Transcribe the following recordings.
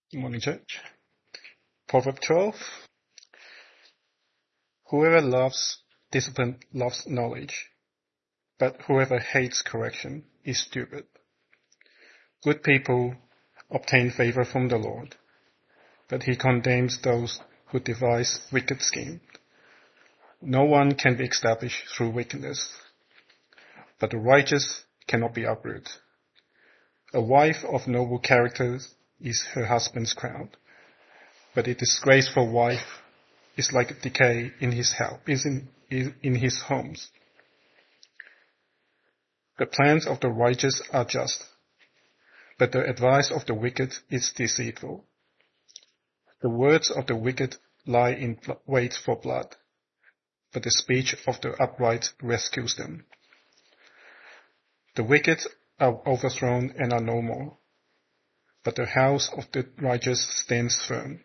Good morning, church. Proverb 12. Whoever loves discipline loves knowledge, but whoever hates correction is stupid. Good people obtain favor from the Lord, but he condemns those who devise wicked schemes. No one can be established through wickedness, but the righteous cannot be uprooted. A wife of noble character is her husband's crown, but a disgraceful wife is like a decay in his house, in his homes. The plans of the righteous are just, but the advice of the wicked is deceitful. The words of the wicked lie in wait for blood, but the speech of the upright rescues them. The wicked are overthrown and are no more, but the house of the righteous stands firm.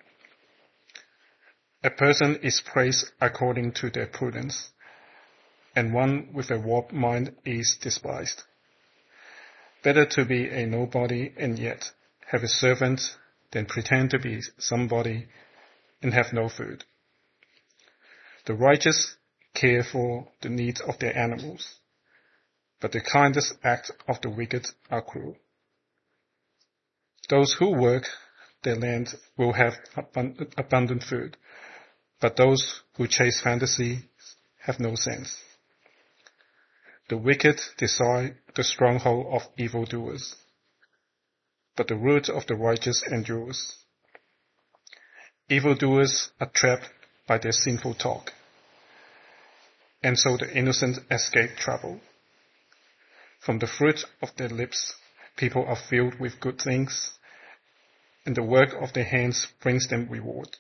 A person is praised according to their prudence, and one with a warped mind is despised. Better to be a nobody and yet have a servant than pretend to be somebody and have no food. The righteous care for the needs of their animals, but the kindest acts of the wicked are cruel. Those who work their land will have abundant food, but those who chase fantasy have no sense. The wicked desire the stronghold of evildoers, but the root of the righteous endures. Evildoers are trapped by their sinful talk, and so the innocent escape trouble. From the fruit of their lips, people are filled with good things, and the work of their hands brings them reward.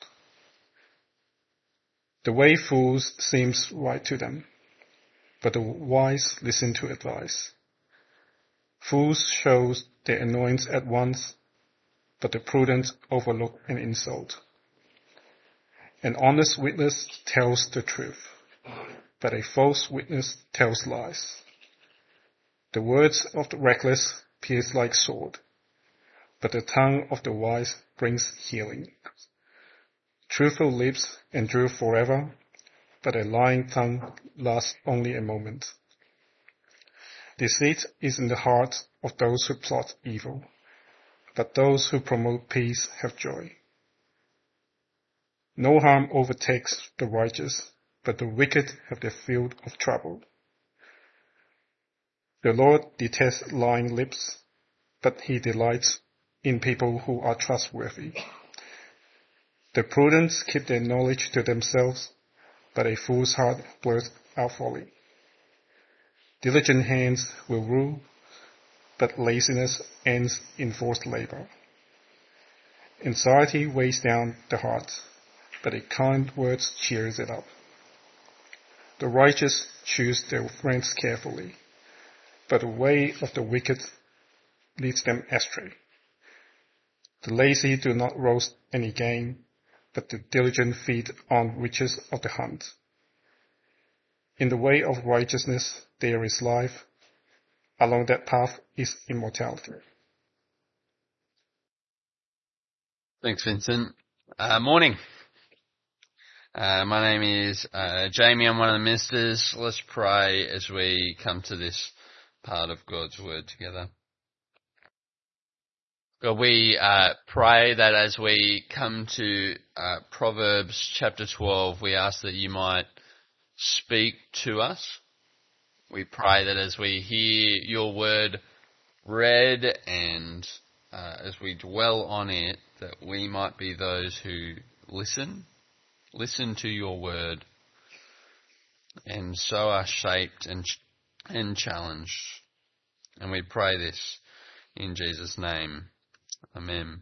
The way fools seems right to them, but the wise listen to advice. Fools show their annoyance at once, but the prudent overlook an insult. An honest witness tells the truth, but a false witness tells lies. The words of the reckless pierce like sword, but the tongue of the wise brings healing. Truthful lips endure forever, but a lying tongue lasts only a moment. Deceit is in the heart of those who plot evil, but those who promote peace have joy. No harm overtakes the righteous, but the wicked have their fill of trouble. The Lord detests lying lips, but he delights in people who are trustworthy. The prudent keep their knowledge to themselves, but a fool's heart blurts out folly. Diligent hands will rule, but laziness ends in forced labor. Anxiety weighs down the heart, but a kind word cheers it up. The righteous choose their friends carefully, but the way of the wicked leads them astray. The lazy do not roast any game, but the diligent feed on riches of the hunt. In the way of righteousness there is life. Along that path is immortality. Thanks, Vincent. Morning. My name is Jamie. I'm one of the ministers. Let's pray as we come to this part of God's Word together. God, we pray that as we come to Proverbs chapter 12, we ask that you might speak to us. We pray that as we hear your word read and as we dwell on it, that we might be those who listen to your word, and so are shaped and challenged. And we pray this in Jesus' name. Amen.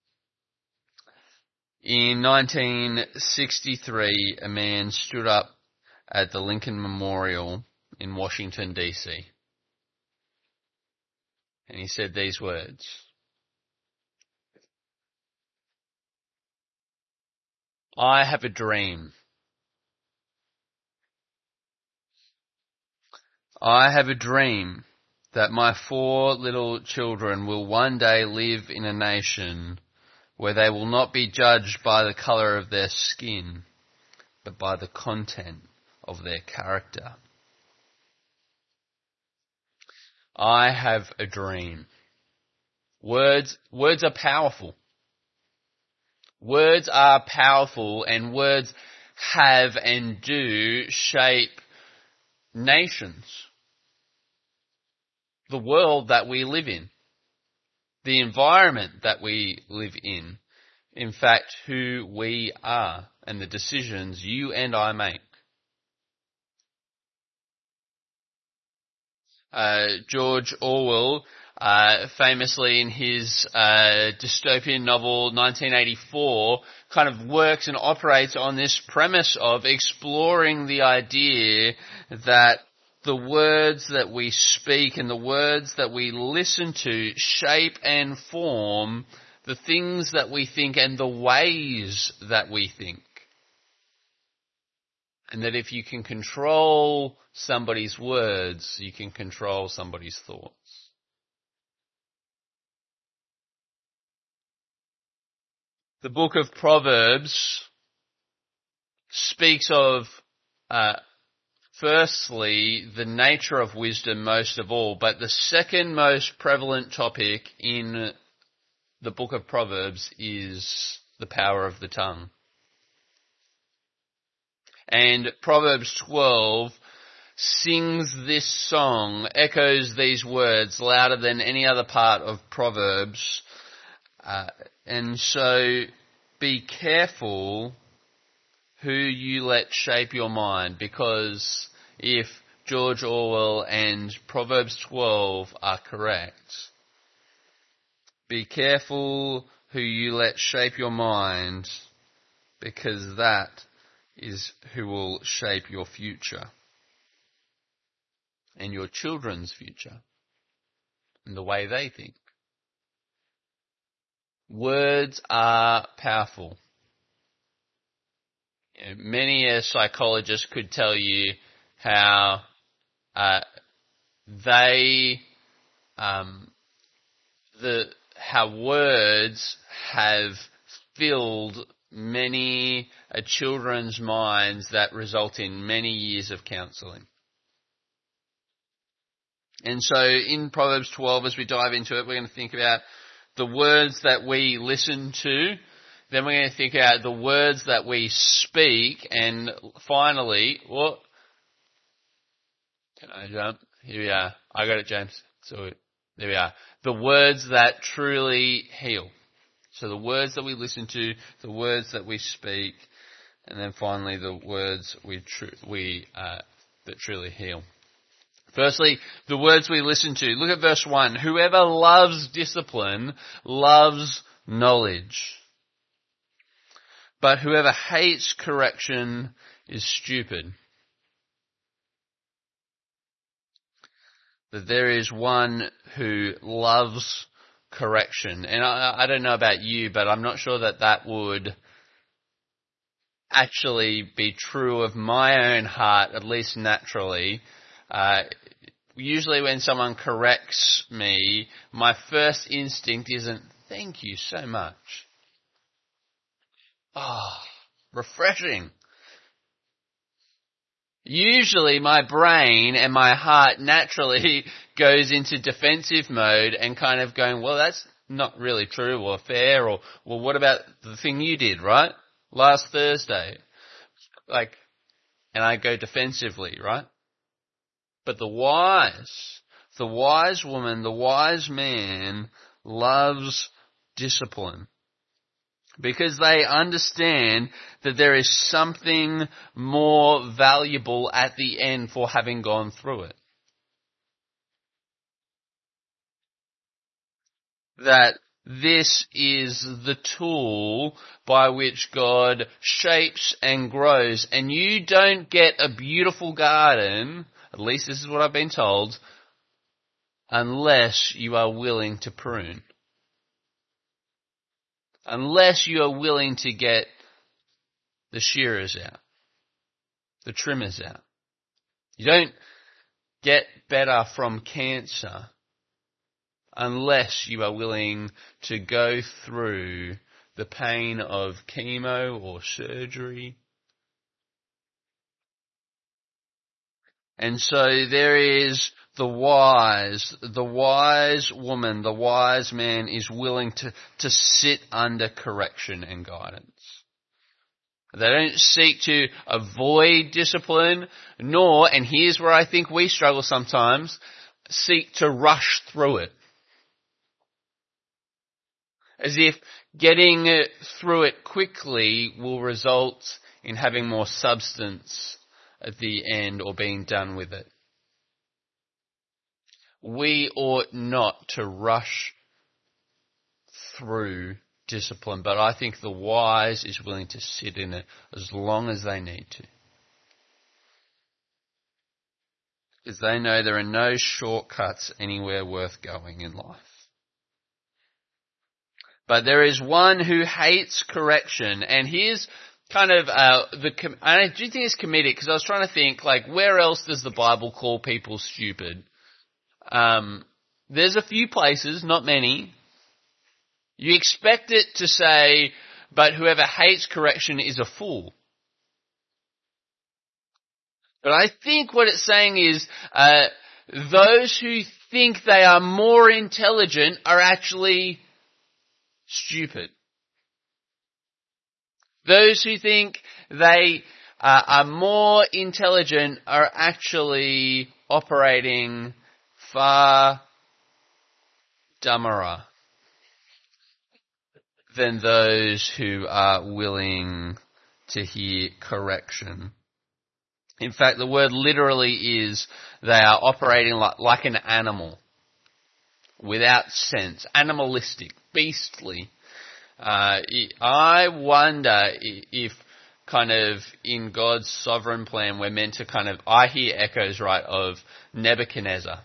In 1963, a man stood up at the Lincoln Memorial in Washington, D.C. and he said these words: I have a dream. I have a dream that my 4 little children will one day live in a nation where they will not be judged by the colour of their skin, but by the content of their character. I have a dream. Words are powerful. Words are powerful, and words have and do shape nations. The world that we live in. The environment that we live in fact, who we are and the decisions you and I make. George Orwell, famously in his dystopian novel 1984, kind of works and operates on this premise of exploring the idea that the words that we speak and the words that we listen to shape and form the things that we think and the ways that we think. And that if you can control somebody's words, you can control somebody's thoughts. The book of Proverbs speaks of firstly, the nature of wisdom most of all, but the second most prevalent topic in the book of Proverbs is the power of the tongue. And Proverbs 12 sings this song, echoes these words louder than any other part of Proverbs. And so be careful who you let shape your mind, because if George Orwell and Proverbs 12 are correct, be careful who you let shape your mind, because that is who will shape your future and your children's future and the way they think. Words are powerful. Many a psychologist could tell you how how words have filled many children's minds that result in many years of counselling. And so in Proverbs 12, as we dive into it, we're going to think about the words that we listen to. Then we're going to think about the words that we speak. And finally, what? Can I jump? Here we are. I got it, James. So there we are. The words that truly heal. So the words that we listen to, the words that we speak, and then finally the words that truly heal. Firstly, the words we listen to. Look at verse 1. Whoever loves discipline loves knowledge. But whoever hates correction is stupid. That there is one who loves correction. And I don't know about you, but I'm not sure that would actually be true of my own heart, at least naturally. Usually when someone corrects me, my first instinct isn't, thank you so much. Oh, refreshing. Usually my brain and my heart naturally goes into defensive mode and kind of going, well, that's not really true or fair, or, well, what about the thing you did, right? Last Thursday. And I go defensively, right? But the wise woman, the wise man loves discipline. Because they understand that there is something more valuable at the end for having gone through it. That this is the tool by which God shapes and grows. And you don't get a beautiful garden, at least this is what I've been told, unless you are willing to prune. Unless you are willing to get the shearers out, the trimmers out. You don't get better from cancer unless you are willing to go through the pain of chemo or surgery. And so there is the wise woman, the wise man is willing to sit under correction and guidance. They don't seek to avoid discipline, nor, and here's where I think we struggle sometimes, seek to rush through it. As if getting through it quickly will result in having more substance at the end or being done with it. We ought not to rush through discipline, but I think the wise is willing to sit in it as long as they need to. Because they know there are no shortcuts anywhere worth going in life. But there is one who hates correction, and here's kind of I do think it's comedic, because I was trying to think, like, where else does the Bible call people stupid? There's a few places, not many. You expect it to say, but whoever hates correction is a fool. But I think what it's saying is, those who think they are more intelligent are actually stupid. Those who think they are more intelligent are actually operating far dumberer than those who are willing to hear correction. In fact, the word literally is they are operating like an animal, without sense, animalistic, beastly. I wonder if kind of in God's sovereign plan we're meant to kind of, I hear echoes, right, of Nebuchadnezzar.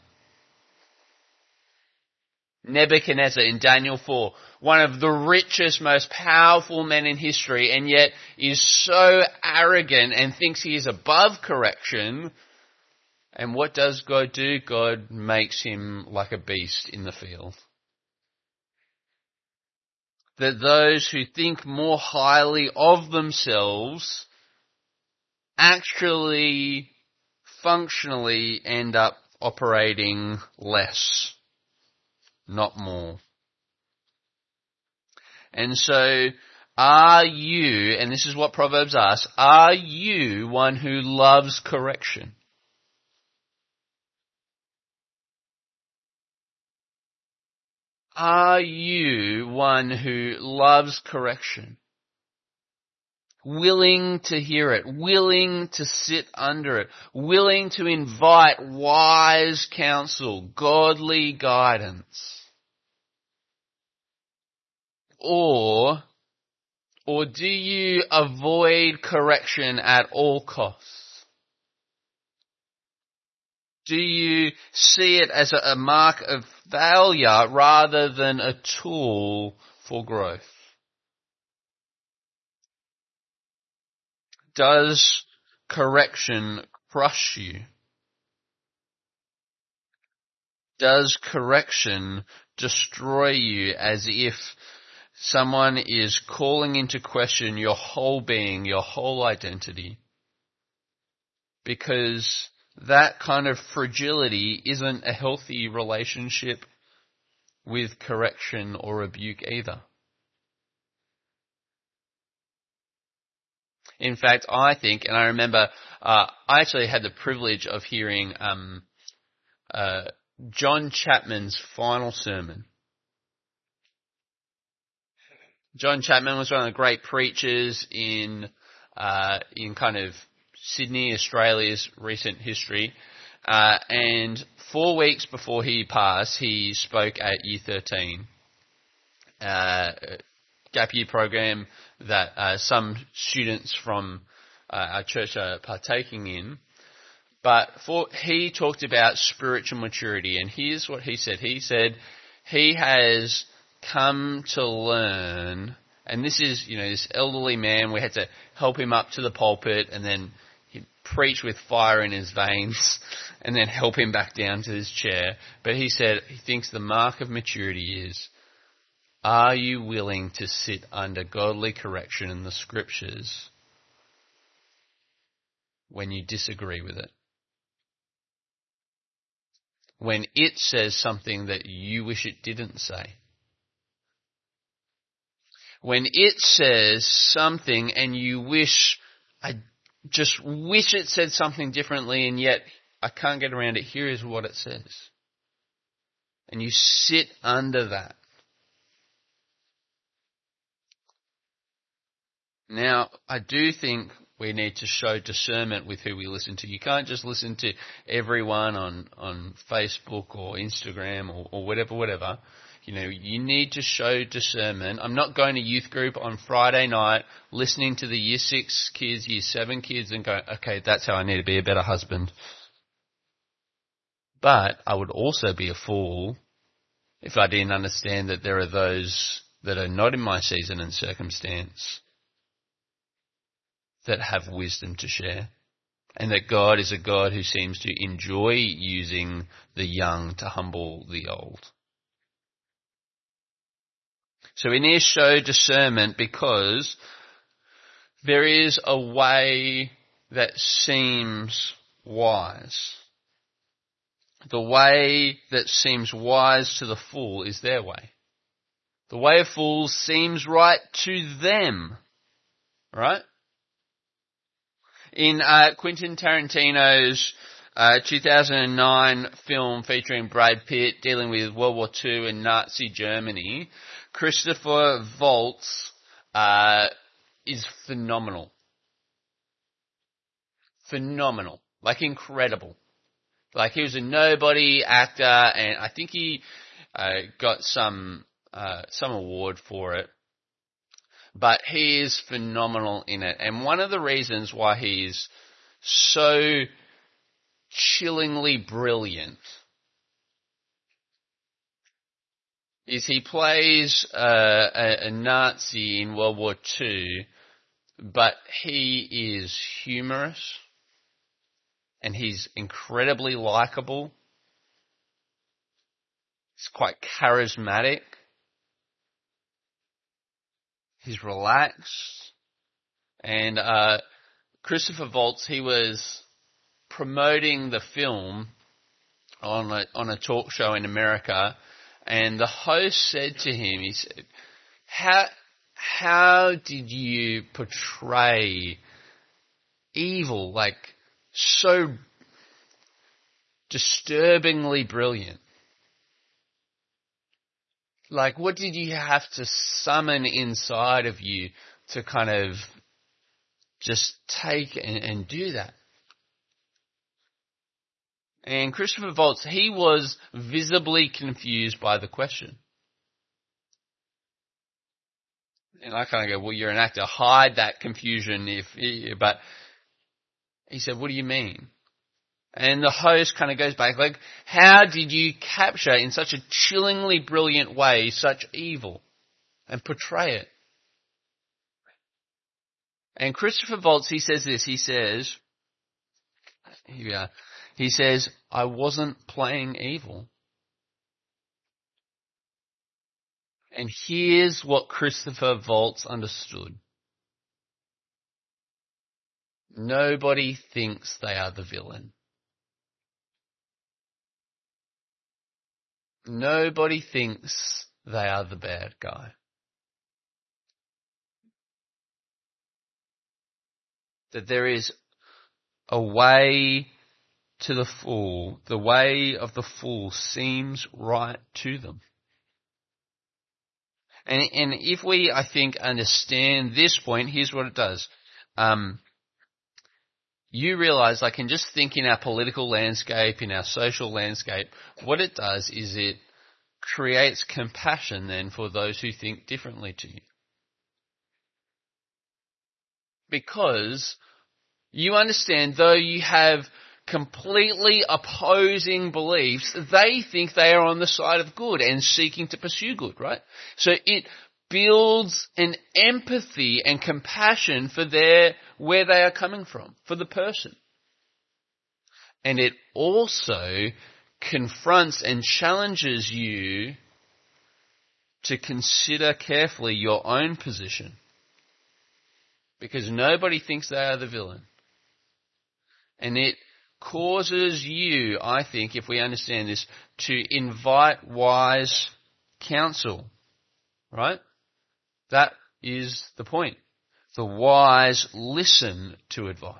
Nebuchadnezzar in Daniel 4, one of the richest, most powerful men in history, and yet is so arrogant and thinks he is above correction. And what does God do? God makes him like a beast in the field. That those who think more highly of themselves actually functionally end up operating less, not more. And so, are you, and this is what Proverbs asks, are you one who loves correction? Are you one who loves correction? Willing to hear it, willing to sit under it, willing to invite wise counsel, godly guidance? Or do you avoid correction at all costs? Do you see it as a mark of failure rather than a tool for growth? Does correction crush you? Does correction destroy you, as if someone is calling into question your whole being, your whole identity? Because that kind of fragility isn't a healthy relationship with correction or rebuke either. In fact, I think, and I remember, I actually had the privilege of hearing John Chapman's final sermon. John Chapman was one of the great preachers in kind of Sydney, Australia's recent history. And 4 weeks before he passed, he spoke at Year 13, gap year program that some students from our church are partaking in. But he talked about spiritual maturity, and here's what he said. He said he has come to learn, and this is, this elderly man, we had to help him up to the pulpit, and then he'd preach with fire in his veins, and then help him back down to his chair. But he said he thinks the mark of maturity is Are you willing to sit under godly correction in the scriptures when you disagree with it? When it says something that you wish it didn't say? When it says something and you wish, I just wish it said something differently, and yet I can't get around it, here is what it says. And you sit under that. Now, I do think we need to show discernment with who we listen to. You can't just listen to everyone on Facebook or Instagram or whatever. You know, you need to show discernment. I'm not going to youth group on Friday night, listening to the year 6 kids, year 7 kids, and going, okay, that's how I need to be a better husband. But I would also be a fool if I didn't understand that there are those that are not in my season and circumstance that have wisdom to share, and that God is a God who seems to enjoy using the young to humble the old. So we need to show discernment because there is a way that seems wise. The way that seems wise to the fool is their way. The way of fools seems right to them, right? In Quentin Tarantino's 2009 film featuring Brad Pitt dealing with World War II and Nazi Germany, Christopher Waltz is phenomenal. Phenomenal. Like incredible. Like he was a nobody actor, and I think he got some award for it. But he is phenomenal in it. And one of the reasons why he's so chillingly brilliant is he plays a Nazi in World War II, but he is humorous and he's incredibly likable. He's quite charismatic. He's relaxed. And Christopher Waltz, he was promoting the film on a talk show in America, and the host said to him, he said, how did you portray evil, like so disturbingly brilliant? Like, what did you have to summon inside of you to kind of just take and do that? And Christopher Waltz, he was visibly confused by the question. And I kind of go, well, you're an actor. Hide that confusion but he said, what do you mean? And the host kind of goes back, like, how did you capture in such a chillingly brilliant way such evil and portray it? And Christopher Waltz, he says this, he says, here we are, he says, I wasn't playing evil. And here's what Christopher Waltz understood. Nobody thinks they are the villain. Nobody thinks they are the bad guy. That there is a way to the fool. The way of the fool seems right to them. And if we, I think, understand this point, here's what it does. You realize, like, in just think in our political landscape, in our social landscape, what it does is it creates compassion then for those who think differently to you. Because you understand, though you have completely opposing beliefs, they think they are on the side of good and seeking to pursue good, right? So it builds an empathy and compassion for where they are coming from, for the person. And it also confronts and challenges you to consider carefully your own position, because nobody thinks they are the villain. And it causes you, I think, if we understand this, to invite wise counsel, right? That is the point. The wise listen to advice.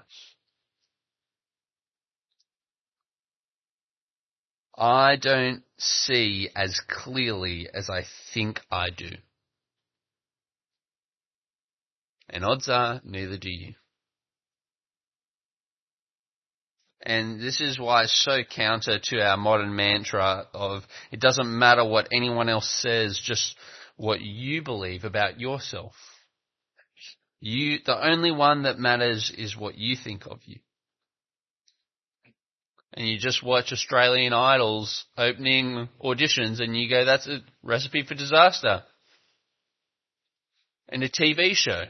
I don't see as clearly as I think I do. And odds are, neither do you. And this is why it's so counter to our modern mantra of it doesn't matter what anyone else says, just what you believe about yourself. The only one that matters is what you think of you. And you just watch Australian Idol's opening auditions and you go, that's a recipe for disaster. And a TV show.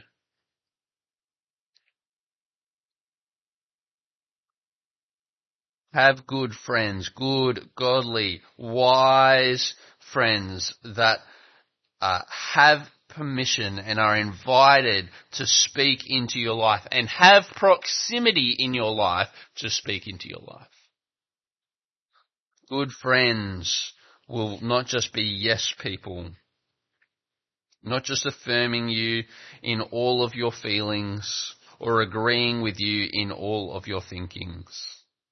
Have good friends, good, godly, wise friends that have permission and are invited to speak into your life and have proximity in your life to speak into your life. Good friends will not just be yes people, not just affirming you in all of your feelings or agreeing with you in all of your thinkings.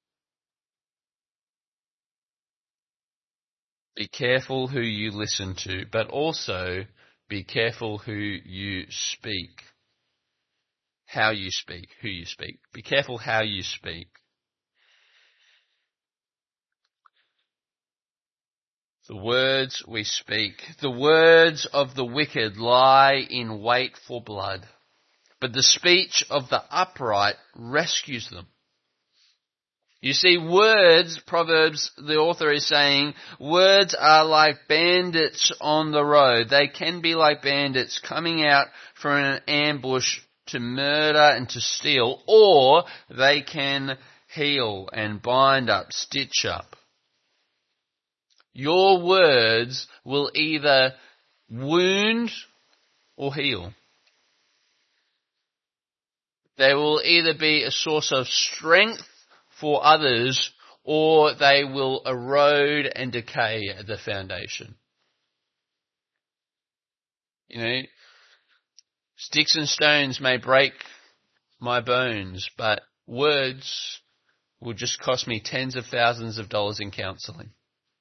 Be careful who you listen to, but also be careful who you speak. How you speak, who you speak. Be careful how you speak. The words we speak, the words of the wicked lie in wait for blood, but the speech of the upright rescues them. You see, words, Proverbs, the author is saying, words are like bandits on the road. They can be like bandits coming out from an ambush to murder and to steal, or they can heal and bind up, stitch up. Your words will either wound or heal. They will either be a source of strength for others, or they will erode and decay the foundation. You know, sticks and stones may break my bones, but words will just cost me tens of thousands of dollars in counselling.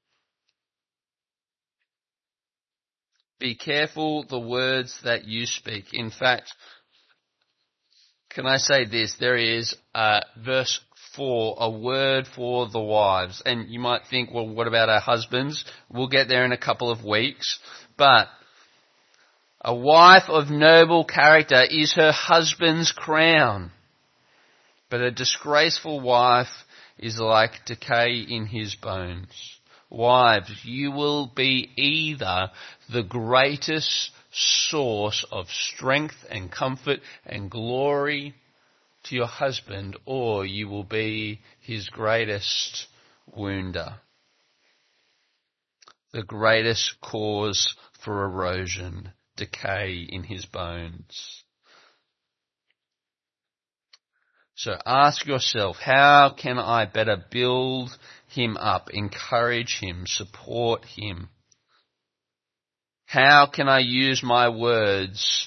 Be careful the words that you speak. In fact, can I say this? There is verse 4, a word for the wives. And you might think, well, what about our husbands? We'll get there in a couple of weeks. But a wife of noble character is her husband's crown. But a disgraceful wife is like decay in his bones. Wives, you will be either the greatest source of strength and comfort and glory to your husband, or you will be his greatest wounder, the greatest cause for erosion, decay in his bones. So ask yourself, how can I better build him up, encourage him, support him? How can I use my words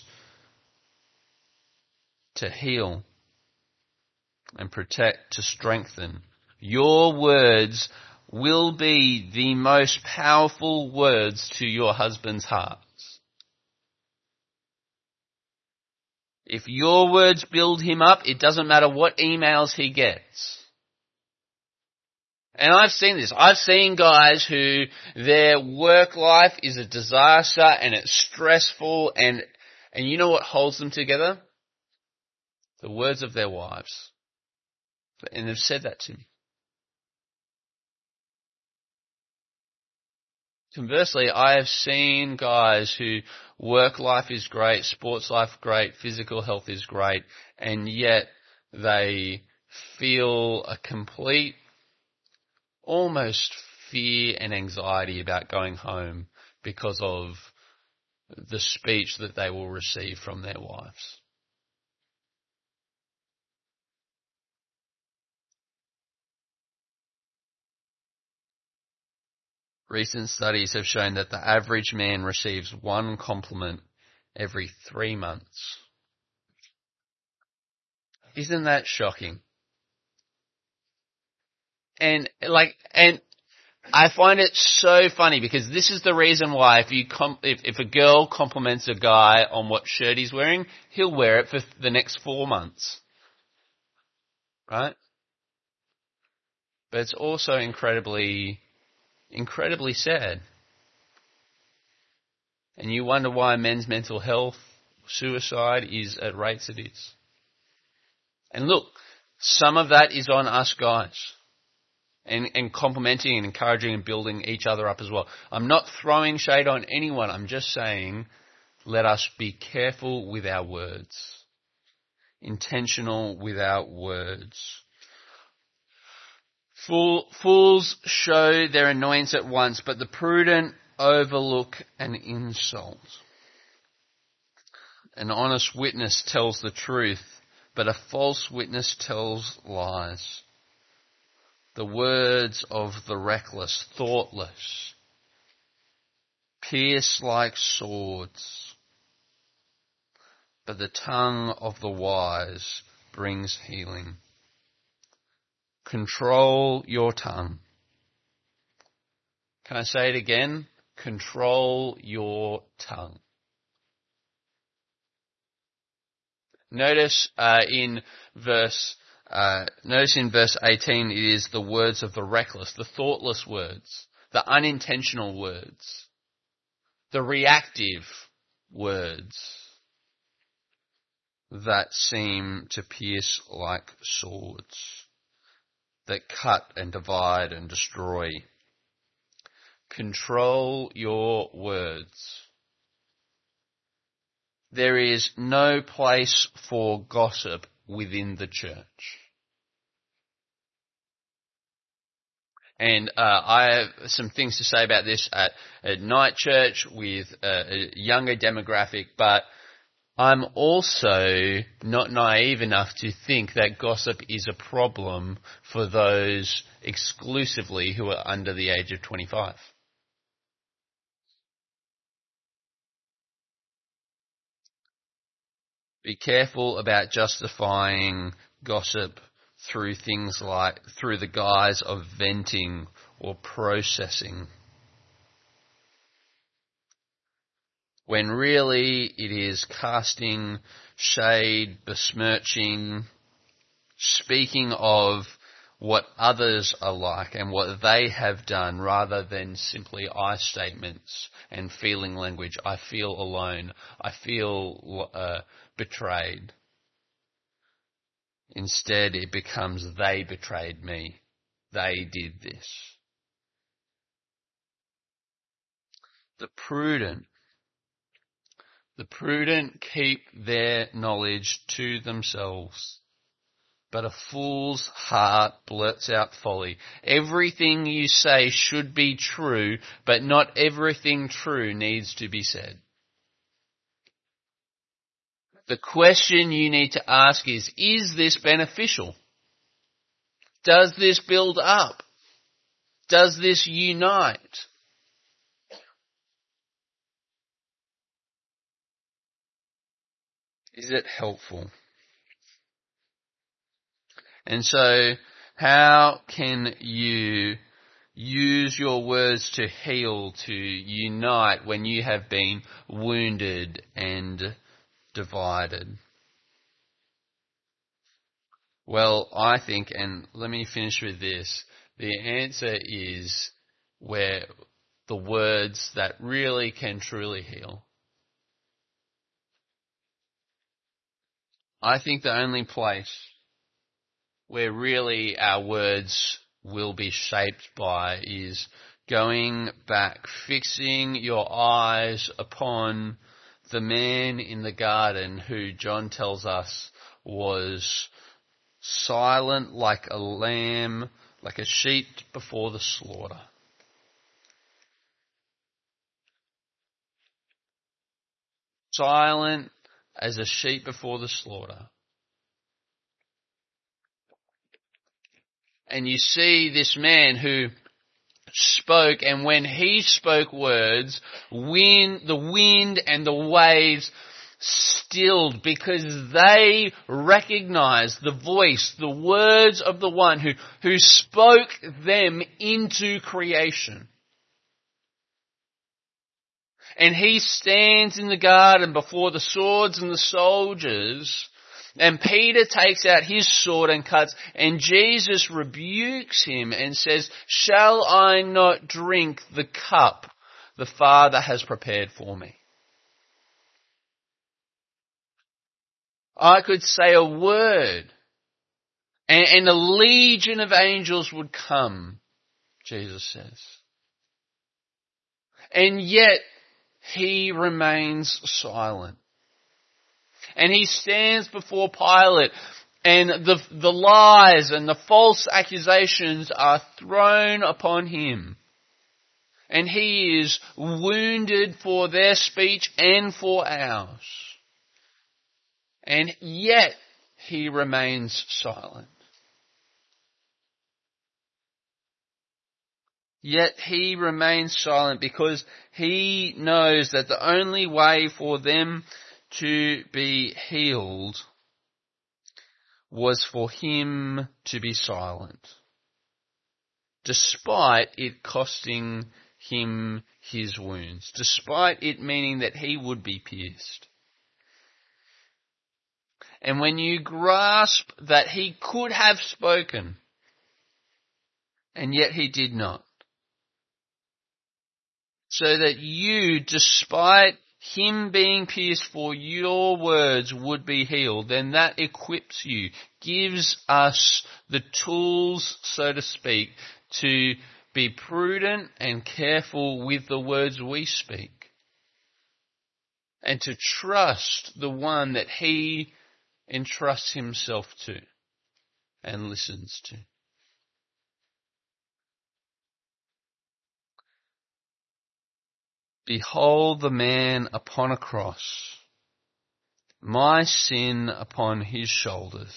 to heal and protect, to strengthen? Your words will be the most powerful words to your husband's heart. If your words build him up, it doesn't matter what emails he gets. And I've seen this. I've seen guys who their work life is a disaster and it's stressful, and you know what holds them together? The words of their wives. And they've said that to me. Conversely, I have seen guys who work life is great, sports life great, physical health is great, and yet they feel a complete, almost fear and anxiety about going home because of the speech that they will receive from their wives. Recent studies have shown that the average man receives one compliment every 3 months. Isn't that shocking? And I find it so funny because this is the reason why if a girl compliments a guy on what shirt he's wearing, he'll wear it for the next 4 months. Right? But it's also incredibly sad. And you wonder why men's mental health, suicide is at rates it is. And look, some of that is on us guys. And complimenting and encouraging and building each other up as well. I'm not throwing shade on anyone. I'm just saying, let us be careful with our words. Intentional with our words. Fools show their annoyance at once, but the prudent overlook an insult. An honest witness tells the truth, but a false witness tells lies. The words of the reckless, thoughtless, pierce like swords, but the tongue of the wise brings healing. Control your tongue. Can I say it again? Control your tongue. Notice in verse 18 it is the words of the reckless, the thoughtless words, the unintentional words, the reactive words that seem to pierce like swords, that cut and divide and destroy. Control your words. There is no place for gossip within the church. And I have some things to say about this at Night Church with a younger demographic, but I'm also not naive enough to think that gossip is a problem for those exclusively who are under the age of 25. Be careful about justifying gossip through the guise of venting or processing, when really it is casting shade, besmirching, speaking of what others are like and what they have done, rather than simply I statements and feeling language. I feel alone. I feel betrayed. Instead, it becomes they betrayed me. They did this. The prudent keep their knowledge to themselves, but a fool's heart blurts out folly. Everything you say should be true, but not everything true needs to be said. The question you need to ask is this beneficial? Does this build up? Does this unite? Is it helpful? And so, how can you use your words to heal, to unite when you have been wounded and divided? Well, I think, and let me finish with this, the answer is where the words that really can truly heal. I think the only place where really our words will be shaped by is going back, fixing your eyes upon the man in the garden who John tells us was silent like a lamb, like a sheep before the slaughter. silent as a sheep before the slaughter. And you see this man who spoke, and when he spoke words, the wind and the waves stilled, because they recognized the voice, the words of the one who spoke them into creation. And he stands in the garden before the swords and the soldiers, and Peter takes out his sword and cuts, and Jesus rebukes him and says, "Shall I not drink the cup the Father has prepared for me?" I could say a word, and a legion of angels would come, Jesus says. And yet, he remains silent. And he stands before Pilate, and the lies and the false accusations are thrown upon him. And he is wounded for their speech and for ours. And yet he remains silent. Yet he remains silent because he knows that the only way for them to be healed was for him to be silent, despite it costing him his wounds, despite it meaning that he would be pierced. And when you grasp that he could have spoken, and yet he did not, so that you, despite him being pierced for your words, would be healed, then that equips you, gives us the tools, so to speak, to be prudent and careful with the words we speak, and to trust the one that he entrusts himself to and listens to. Behold the man upon a cross, my sin upon his shoulders.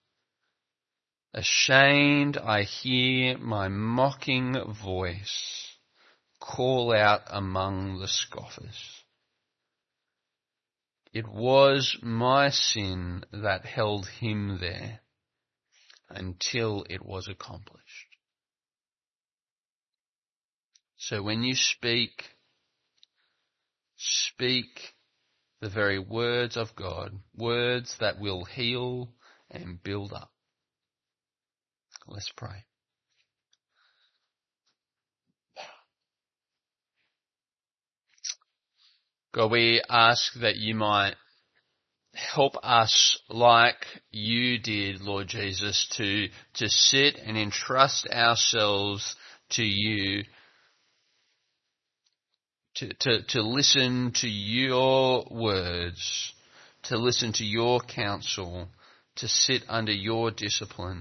Ashamed, I hear my mocking voice call out among the scoffers. It was my sin that held him there until it was accomplished. So when you speak the very words of God, words that will heal and build up. Let's pray. God, we ask that you might help us like you did, Lord Jesus, to sit and entrust ourselves to you, to listen to your words, to listen to your counsel, to sit under your discipline.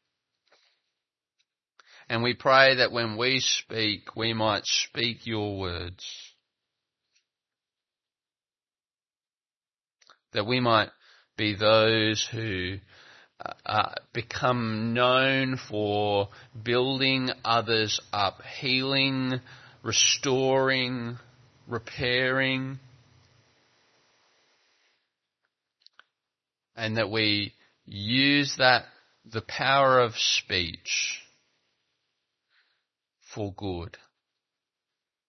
And we pray that when we speak, we might speak your words. That we might be those who become known for building others up, healing, restoring, repairing, and that we use the power of speech for good.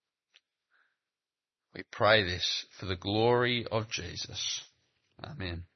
We pray this for the glory of Jesus. Amen.